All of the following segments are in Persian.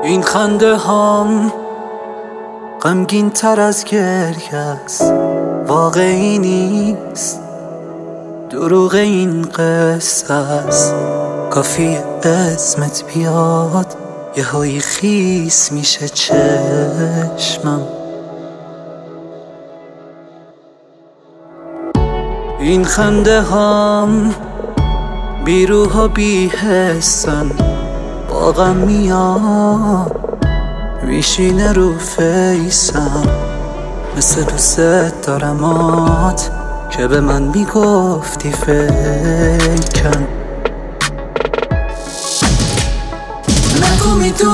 این خنده هام غمگین تر از گریه است، واقعی نیست، دروغ این قصه است. کافی اسمت بیاد یه هایی خیس میشه چشمم. این خنده هام بی روح و بی حسن، با غم میاد میشینه رو فیسم. مثل دوست دارمات که به من میگفتی فیکن. نگو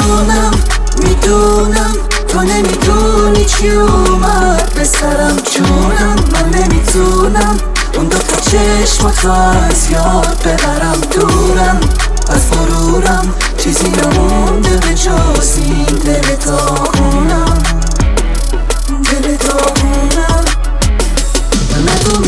میدونم تو نمیدونی چی اومد به سرم جونم. من نمیتونم اون دوتا چشماتو از یاد ببرم دورم. از غرورم چیزی نمونده به جز این دل داغونم. نگو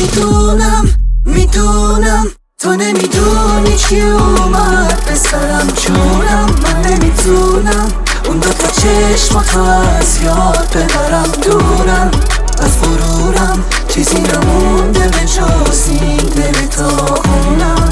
میدونم تو نمیدونی چی اومد به سرم جونم. من نمیتونم اون دوتا چشماتو از یاد ببرم دورم. از غرورم چیزی نمونده به جز این دل داغونم.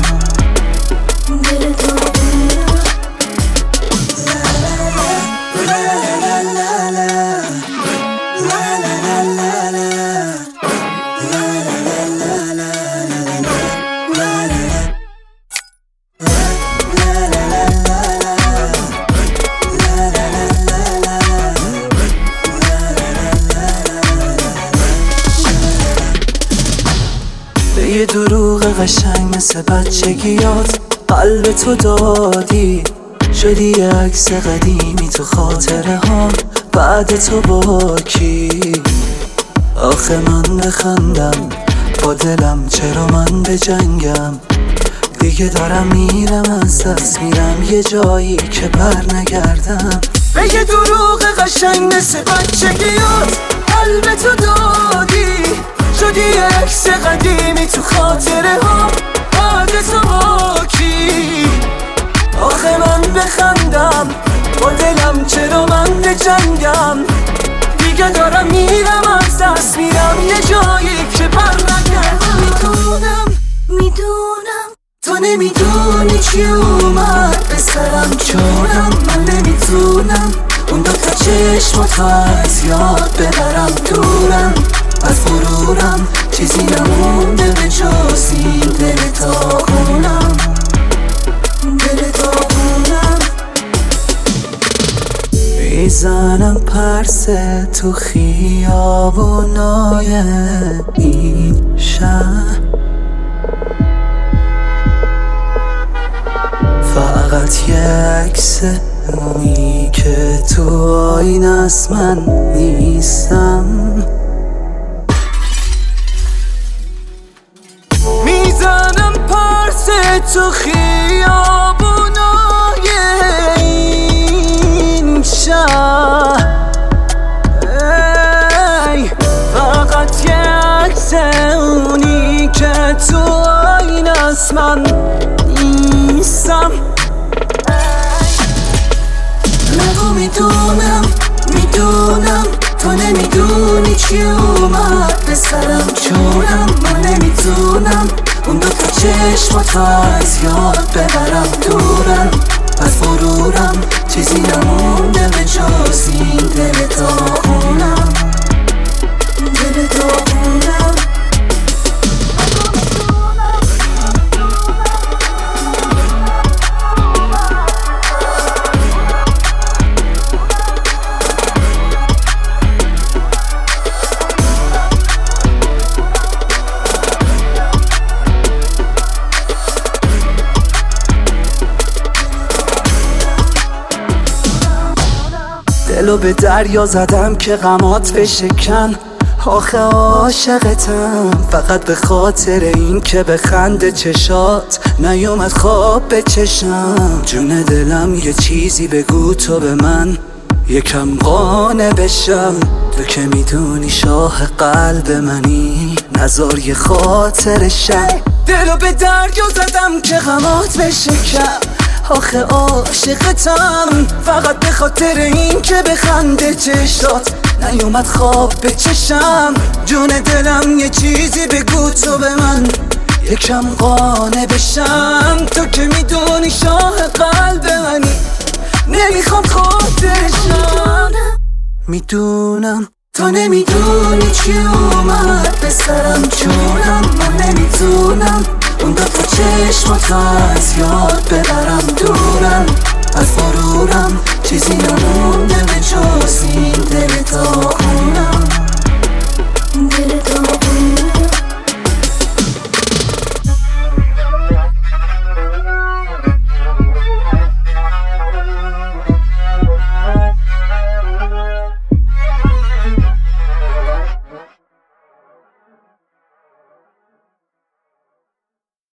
یه دروغ قشنگ مثل بچگیات قلب تو دادی، شدی یه عکس قدیمی تو خاطره ها بعد تو با کی. آخه من بخندم با دلم، چرا من بجنگم؟ دیگه دارم میرم از دست میرم یه جایی که بر نگردم. به یه دروغ قشنگ مثل بچگیات قلب تو دادی، شدی یه عکس قدیمی تو خاطره ها بعد تو با کی. آخه من بخندم با دلم، چرا من بجنگم؟ دیگه دارم میرم از دست میرم یه جایی که بر نگردم. میدونم تو نمیدونی چی اومد به سرم جونم. من نمیتونم اون دوتا چشماتو از یاد ببرم دورم. از غرورم چیزی نمونده به جز این دل داغونم. میزنم پرسه تو خیابونای این شهر، فقط یه عکس اونی که تو آینه است من نیستم. میزنم پرسه تو خیابونای این شهر، فقط یه عکس اونی که تو آینه است من نیستم. نگو میدونم تو نمیدونی چی اومد به سرم جونم. من نمیتونم اون دوتا چشماتو از یاد ببرم دورم. از غرورم چیزی نمونده به جز این دل داغونم. دلو به دریا زدم که غمات بشکن. آخه عاشقتم فقط به خاطر این که به خنده چشات نیومد خواب به چشم. جون دلم یه چیزی بگو تو به من، یکم قانع بشم. تو که میدونی شاه قلب منی، نزار یه خاطر شم. دلو به دریا زدم که غمات بشکن. آخه عاشقتم فقط به خاطر این که بخنده چشات نیومد خواب به چشم. جون دلم یه چیزی بگو تو به من یکم قانع بشم. تو که میدونی شاه قلب منی نمیخوام خود بشم. میدونم تو نمیدونی چی اومد به سرم جونم. من نمیتونم اون دفعه چشماتو از یاد ببرم دورم از غرورم چیزی نمونده